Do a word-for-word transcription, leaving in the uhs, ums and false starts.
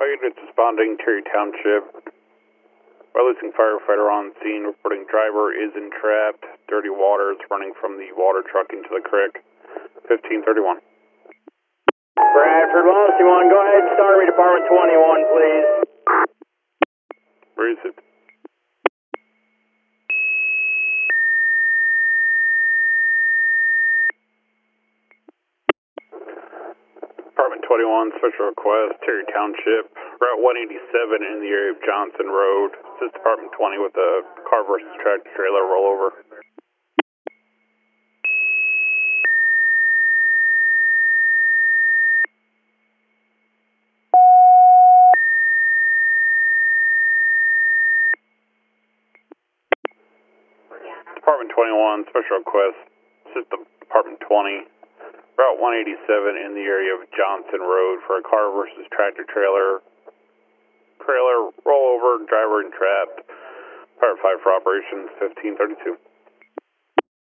All units responding, Terry Township. Releasing firefighter on scene, reporting driver is entrapped. Dirty water is running from the water truck into the creek. fifteen thirty-one. Bradford, one oh one, go ahead and start me Department twenty-one, please. Where is it? Department twenty-one, special request, Terry Township, Route one eighty-seven in the area of Johnson Road. Assist Department twenty with a car versus tractor trailer rollover. Department twenty-one, special request, assist Department twenty, Route one eighty-seven in the area of Johnson Road for a car versus tractor trailer. Trailer rollover, driver entrapped. Part five for operations, fifteen thirty-two.